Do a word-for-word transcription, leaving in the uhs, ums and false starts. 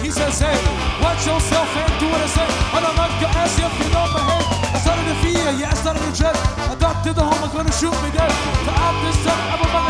He says, hey, watch yourself and do what I say. I don't like your ass if you know my head. I started to fear, yeah, I started to dread. I thought to the home, I'm gonna shoot me dead. So out this time, I'm about